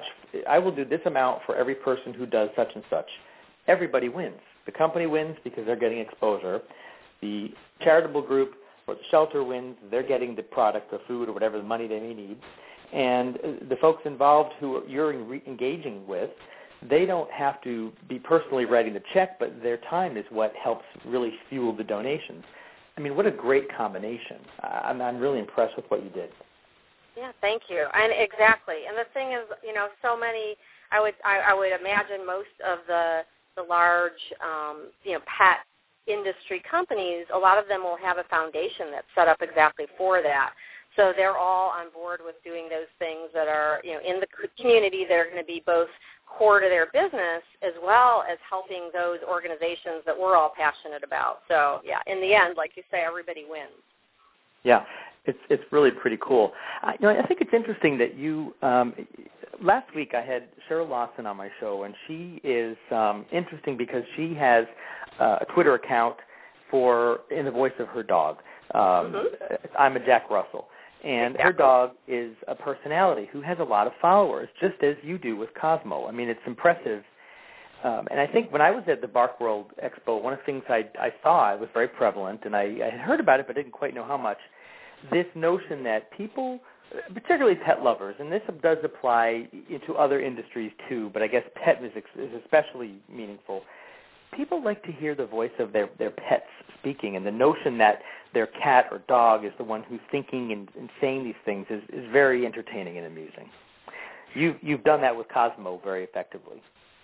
this amount for every person who does such and such. Everybody wins. The company wins because they're getting exposure. The charitable group or the shelter wins. They're getting the product, the food, or whatever the money they may need. And the folks involved who you're engaging with, they don't have to be personally writing the check, but their time is what helps really fuel the donations. I mean, what a great combination. I'm really impressed with what you did. Yeah, thank you. And exactly. And the thing is, so many, I would imagine most of the large, pet industry companies, a lot of them will have a foundation that's set up exactly for that. So they're all on board with doing those things that are, in the community that are going to be both core to their business as well as helping those organizations that we're all passionate about. So, yeah, in the end, like you say, everybody wins. Yeah, it's really pretty cool. I think it's interesting that you last week I had Cheryl Lawson on my show, and she is interesting because she has a Twitter account in the voice of her dog. I'm a Jack Russell. And her dog is a personality who has a lot of followers, just as you do with Cosmo. I mean, it's impressive. And I think when I was at the Bark World Expo, one of the things I saw, it was very prevalent, and I had heard about it but didn't quite know how much, this notion that people particularly pet lovers, and this does apply to other industries too, but I guess pet is especially meaningful. People like to hear the voice of their pets speaking, and the notion that their cat or dog is the one who's thinking and saying these things is very entertaining and amusing. You've done that with Cosmo very effectively.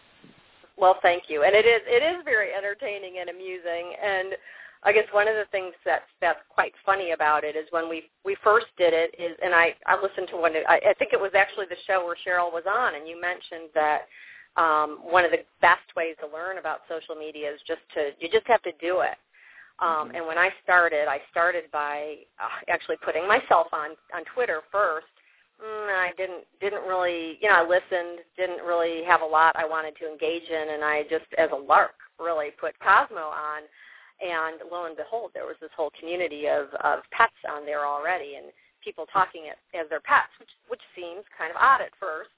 Well, thank you. And it is very entertaining and amusing. And I guess one of the things that's quite funny about it is when we first did it is, and I listened to one, I think it was actually the show where Cheryl was on, and you mentioned that one of the best ways to learn about social media is you just have to do it. And when I started by actually putting myself on Twitter first. I didn't really, I listened, didn't really have a lot I wanted to engage in, and I just, as a lark, really put Cosmo on, and lo and behold, there was this whole community of pets on there already, and people talking as their pets, which seems kind of odd at first.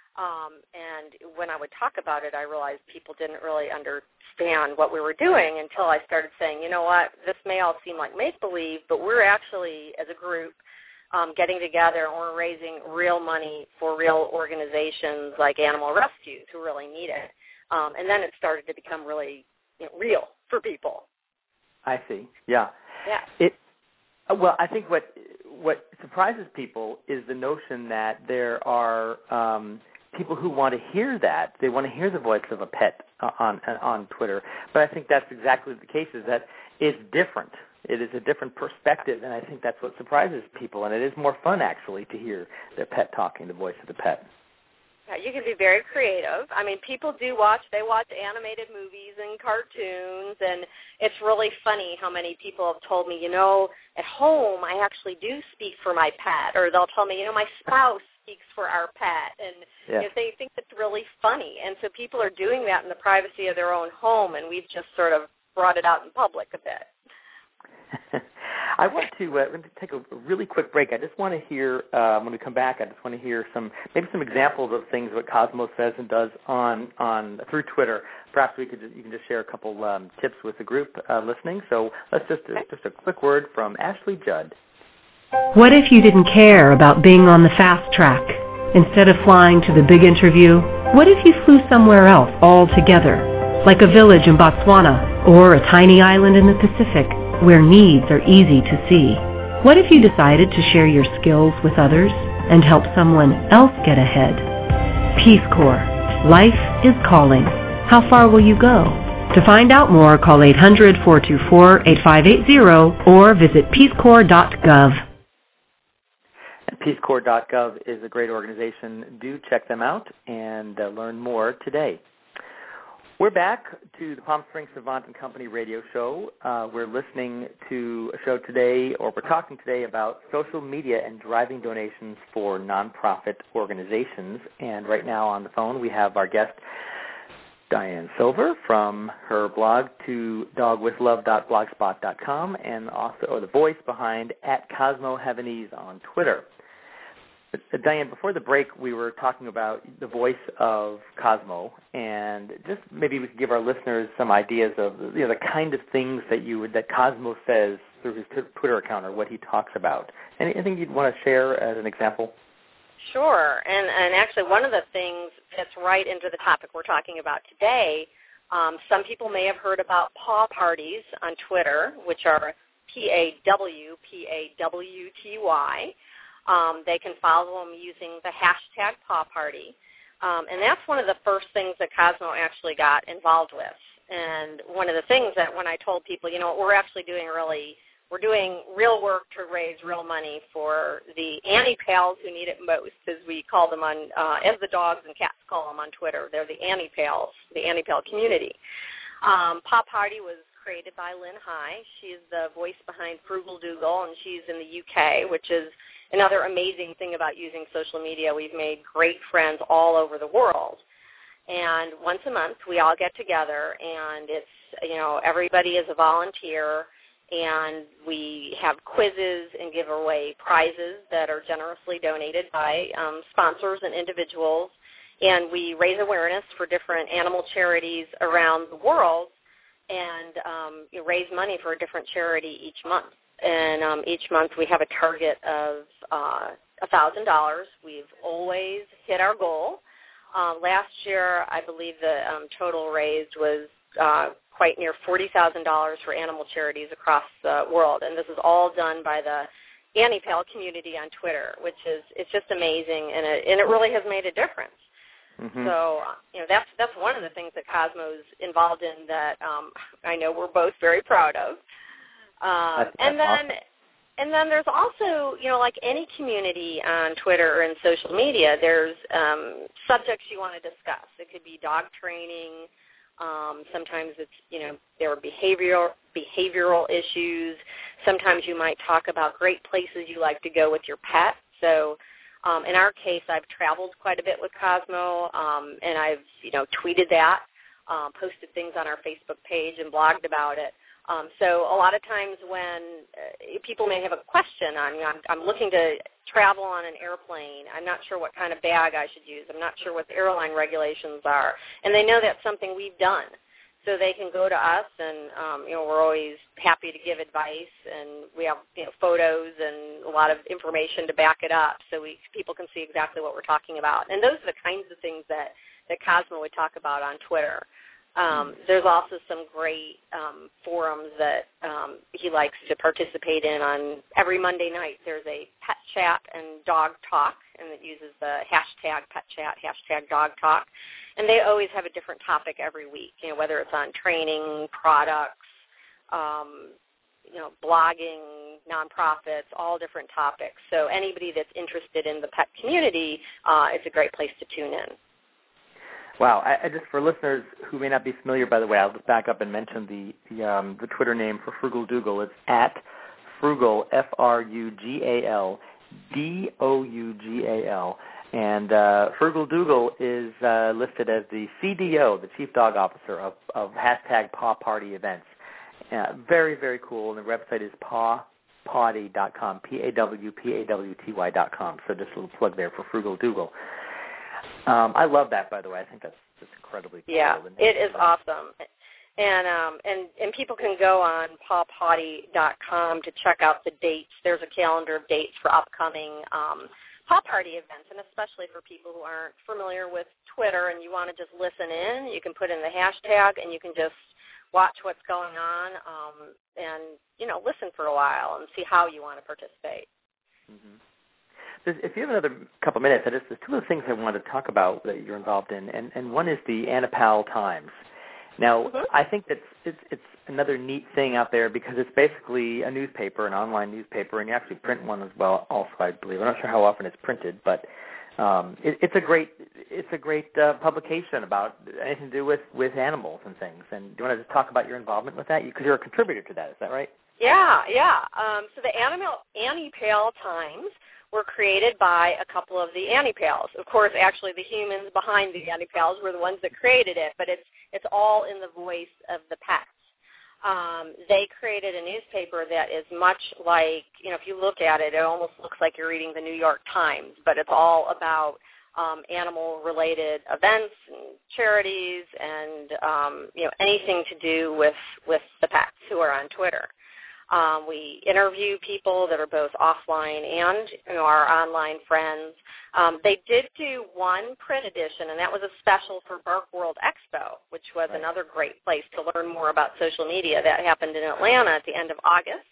And when I would talk about it, I realized people didn't really understand what we were doing until I started saying, you know what, this may all seem like make-believe, but we're actually, as a group, getting together and we're raising real money for real organizations like animal rescues who really need it. And then it started to become really real for people. I see. Yeah. Yeah. Well, I think what surprises people is the notion that there are people who want to hear that. They want to hear the voice of a pet on Twitter. But I think that's exactly the case, is that it's different. It is a different perspective, and I think that's what surprises people. And it is more fun, actually, to hear their pet talking, the voice of the pet. Yeah, you can be very creative. I mean, people do watch animated movies and cartoons, and it's really funny how many people have told me, at home I actually do speak for my pet, or they'll tell me, my spouse speaks for our pet, and they think it's really funny. And so people are doing that in the privacy of their own home, and we've just sort of brought it out in public a bit. I want to take a really quick break. I just want to hear, when we come back, I just want to hear some examples of things what Cosmo says and does on through Twitter. Perhaps you can just share a couple tips with the group listening. So let's just a quick word from Ashley Judd. What if you didn't care about being on the fast track? Instead of flying to the big interview, what if you flew somewhere else altogether, like a village in Botswana or a tiny island in the Pacific, where needs are easy to see? What if you decided to share your skills with others and help someone else get ahead? Peace Corps. Life is calling. How far will you go? To find out more, call 800-424-8580 or visit peacecorps.gov. And peacecorps.gov is a great organization. Do check them out and learn more today. We're back to the Palm Springs Savant and Company radio show. We're listening to a show today, or we're talking today about social media and driving donations for nonprofit organizations. And right now on the phone we have our guest, Diane Silver, from her blog to dogwithlove.blogspot.com, and also the voice behind @CosmoHeavenese on Twitter. Diane, before the break, we were talking about the voice of Cosmo, and just maybe we could give our listeners some ideas of the kind of things that Cosmo says through his Twitter account, or what he talks about. Anything you'd want to share as an example? Sure, and actually one of the things fits right into the topic we're talking about today. Some people may have heard about paw parties on Twitter, which are PAWPAWTY. They can follow them using the hashtag Paw Party. And that's one of the first things that Cosmo actually got involved with. And one of the things that when I told people, we're actually doing real work to raise real money for the Annie Pals who need it most, as we call them as the dogs and cats call them on Twitter. They're the Annie Pals, the Annie Pal community. Paw Party was created by Lynn High. She's the voice behind Frugal Dougal, and she's in the UK, which is another amazing thing about using social media. We've made great friends all over the world. And once a month, we all get together, and it's, everybody is a volunteer, and we have quizzes and give away prizes that are generously donated by sponsors and individuals. And we raise awareness for different animal charities around the world and raise money for a different charity each month. and each month we have a target of $1,000. We've always hit our goal. Last year, I believe the total raised was quite near $40,000 for animal charities across the world, and this is all done by the Annie-Pal community on Twitter, which is it's just amazing, and it really has made a difference. Mm-hmm. So, that's one of the things that Cosmo's involved in that I know we're both very proud of. And then there's also, like any community on Twitter or in social media, there's subjects you want to discuss. It could be dog training. Sometimes it's, there are behavioral issues. Sometimes you might talk about great places you like to go with your pet. So in our case, I've traveled quite a bit with Cosmo, and I've, tweeted that, posted things on our Facebook page and blogged about it. So a lot of times when people may have a question on, I'm looking to travel on an airplane. I'm not sure what kind of bag I should use. I'm not sure what the airline regulations are. And they know that's something we've done. So they can go to us, and, we're always happy to give advice. And we have, photos and a lot of information to back it up so people can see exactly what we're talking about. And those are the kinds of things that Cosmo would talk about on Twitter. There's also some great forums that he likes to participate in. On every Monday night, there's a pet chat and dog talk, and it uses the hashtag pet chat, hashtag dog talk. And they always have a different topic every week, whether it's on training, products, blogging, nonprofits, all different topics. So anybody that's interested in the pet community, it's a great place to tune in. Wow. I just, for listeners who may not be familiar, by the way, I'll just back up and mention the Twitter name for Frugal Dougal. It's at Frugal, Frugal, Dougal. And Frugal Dougal is listed as the CDO, the Chief Dog Officer of hashtag Paw Party events. Very, very cool. And the website is pawpawty.com, PAWPAWTY.com. So just a little plug there for Frugal Dougal. I love that, by the way. I think that's incredibly cool. Yeah, it is awesome. And people can go on pawpawty.com to check out the dates. There's a calendar of dates for upcoming Paw Party events, and especially for people who aren't familiar with Twitter and you want to just listen in, you can put in the hashtag and you can just watch what's going on and, listen for a while and see how you want to participate. Mm-hmm. If you have another couple minutes, there's two other things I wanted to talk about that you're involved in, and one is the Annie-Pal Times. Now, mm-hmm. I think that it's another neat thing out there because it's basically a newspaper, an online newspaper, and you actually print one as well also, I believe. I'm not sure how often it's printed, but it's a great publication about anything to do with animals and things. And do you want to just talk about your involvement with that? Because you're a contributor to that, is that right? Yeah. So the Annie-Pal Times were created by a couple of the Annie-Pals. Of course, actually, the humans behind the Annie-Pals were the ones that created it, but it's all in the voice of the pets. They created a newspaper that is much like, if you look at it, it almost looks like you're reading the New York Times, but it's all about animal-related events and charities and, anything to do with the pets who are on Twitter. We interview people that are both offline and our online friends. They did do one print edition, and that was a special for Bark World Expo, which was another great place to learn more about social media. That happened in Atlanta at the end of August.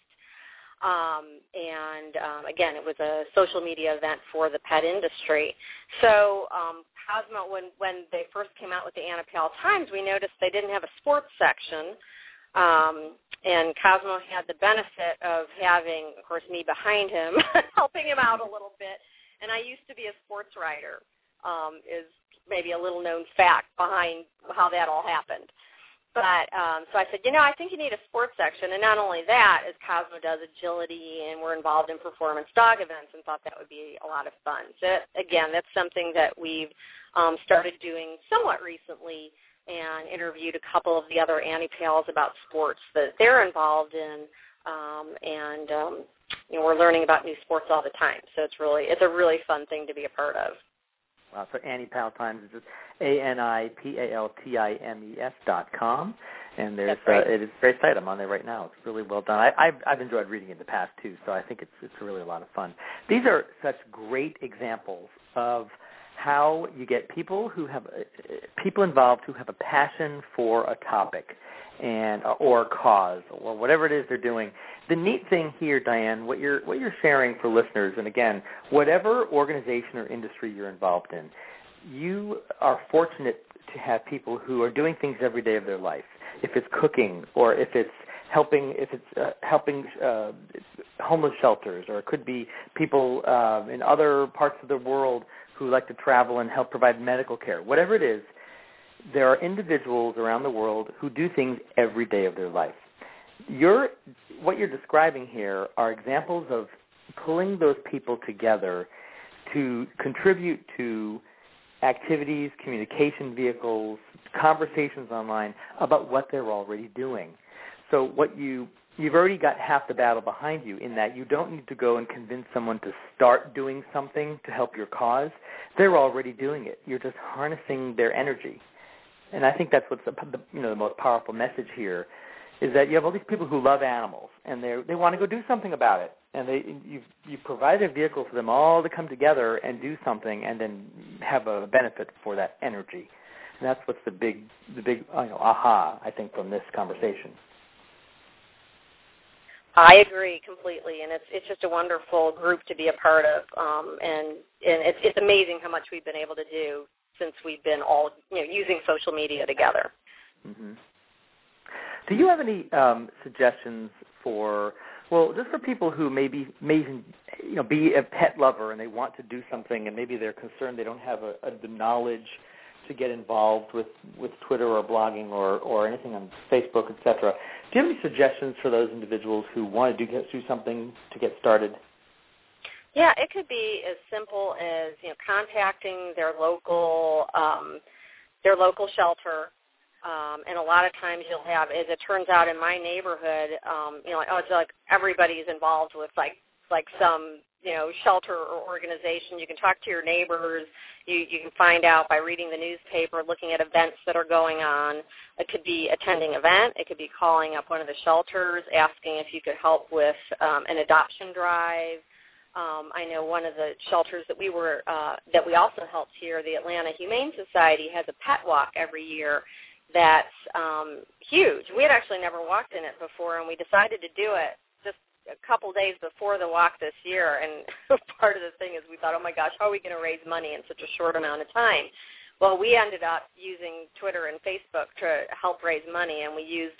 Again, it was a social media event for the pet industry. So Cosmo, when they first came out with the Annie-Pal Times, we noticed they didn't have a sports section. And Cosmo had the benefit of having, of course, me behind him, helping him out a little bit. And I used to be a sports writer, is maybe a little known fact behind how that all happened. But so I said, I think you need a sports section. And not only that, as Cosmo does agility and we're involved in performance dog events and thought that would be a lot of fun. So, again, that's something that we've started doing somewhat recently, and interviewed a couple of the other Annie-Pals about sports that they're involved in, we're learning about new sports all the time. So it's a really fun thing to be a part of. Wow, so Annie-Pal Times is just ANIPALTIMES.com. And there's it is a great site. I'm on there right now. It's really well done. I've enjoyed reading it in the past too, so I think it's really a lot of fun. These are such great examples of how you get people involved who have a passion for a topic or a cause or whatever it is they're doing. The neat thing here, Diane, what you're sharing for listeners, and again, whatever organization or industry you're involved in, you are fortunate to have people who are doing things every day of their life. If it's cooking, or if it's helping homeless shelters, or it could be people in other parts of the world who like to travel and help provide medical care. Whatever it is, there are individuals around the world who do things every day of their life. What you're describing here are examples of pulling those people together to contribute to activities, communication vehicles, conversations online about what they're already doing. So you've already got half the battle behind you in that you don't need to go and convince someone to start doing something to help your cause. They're already doing it. You're just harnessing their energy. And I think that's what's the most powerful message here, is that you have all these people who love animals and they want to go do something about it. And you've provided a vehicle for them all to come together and do something and then have a benefit for that energy. And that's what's the big aha, I think, from this conversation. I agree completely, and it's just a wonderful group to be a part of, and it's amazing how much we've been able to do since we've been all using social media together. Mm-hmm. Do you have any suggestions just for people who may be a pet lover and they want to do something and maybe they're concerned they don't have the knowledge to get involved with Twitter or blogging or anything on Facebook, etc. Do you have any suggestions for those individuals who want to do something to get started? Yeah, it could be as simple as contacting their local shelter. And a lot of times you'll have, as it turns out in my neighborhood, it's like everybody's involved with like some shelter or organization. You can talk to your neighbors. You can find out by reading the newspaper, looking at events that are going on. It could be attending an event. It could be calling up one of the shelters, asking if you could help with an adoption drive. I know one of the shelters that we also helped here, the Atlanta Humane Society, has a pet walk every year. That's huge. We had actually never walked in it before, and we decided to do it just a couple days before the walk this year. And part of the thing is we thought, oh, my gosh, how are we going to raise money in such a short amount of time? Well, we ended up using Twitter and Facebook to help raise money, and we used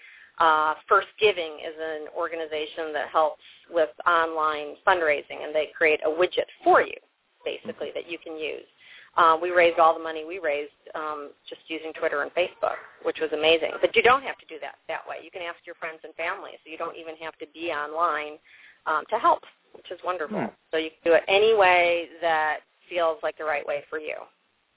First Giving is an organization that helps with online fundraising, and they create a widget for you, basically, that you can use. We raised all the money we raised just using Twitter and Facebook, which was amazing. But you don't have to do that way. You can ask your friends and family, so you don't even have to be online to help, which is wonderful. Hmm. So you can do it any way that feels like the right way for you.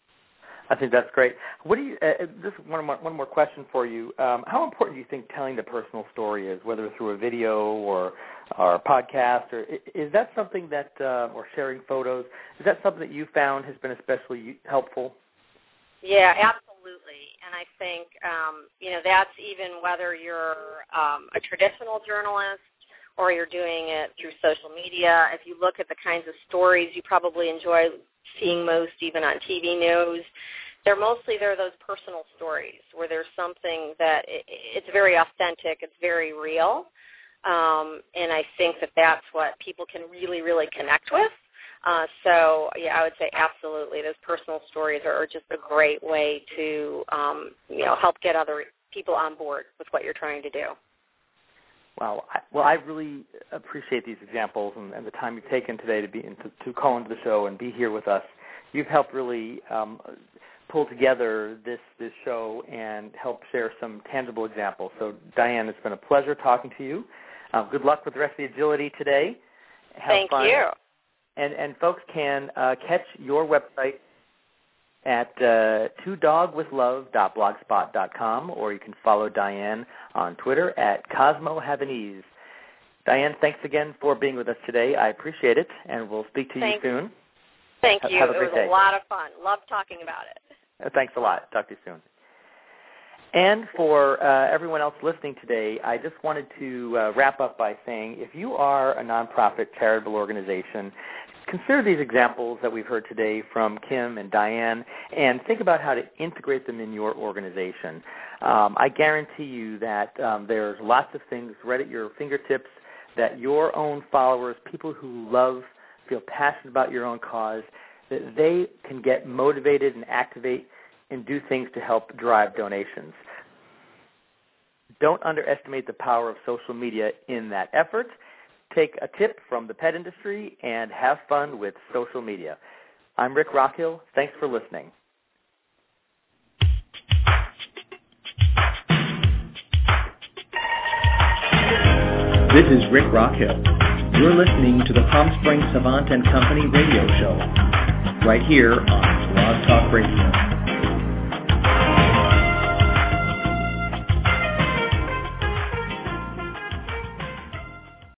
I think that's great. What do you? Just one more question for you. How important do you think telling the personal story is, whether through a video or a podcast, or is that something that, or sharing photos, is that something that you found has been especially helpful? Yeah, absolutely. And I think that's even whether you're a traditional journalist or you're doing it through social media. If you look at the kinds of stories you probably enjoy seeing most, even on TV news, they're those personal stories where there's something that it's very authentic, it's very real, and I think that's what people can really, really connect with. So, yeah, I would say absolutely. Those personal stories are just a great way to, help get other people on board with what you're trying to do. Wow. Well, I really appreciate these examples and the time you've taken today to call into the show and be here with us. You've helped really pull together this show and help share some tangible examples. So, Diane, it's been a pleasure talking to you. Good luck with the rest of the agility today. Thank you. And folks can catch your website at twodogwithlove.blogspot.com, or you can follow Diane on Twitter at Cosmo Havanese. Diane, thanks again for being with us today. I appreciate it, and we'll speak to you soon. Thank you. Have a great day. It was a lot of fun. Loved talking about it. Thanks a lot. Talk to you soon. And for everyone else listening today, I just wanted to wrap up by saying if you are a nonprofit charitable organization, consider these examples that we've heard today from Kim and Diane and think about how to integrate them in your organization. I guarantee you that there's lots of things right at your fingertips that your own followers, people who feel passionate about your own cause, that they can get motivated and activate and do things to help drive donations. Don't underestimate the power of social media in that effort. Take a tip from the pet industry and have fun with social media. I'm Rick Rockhill. Thanks for listening. This is Rick Rockhill. You're listening to the Palm Springs Savant and Company radio show right here on Blog Talk Radio.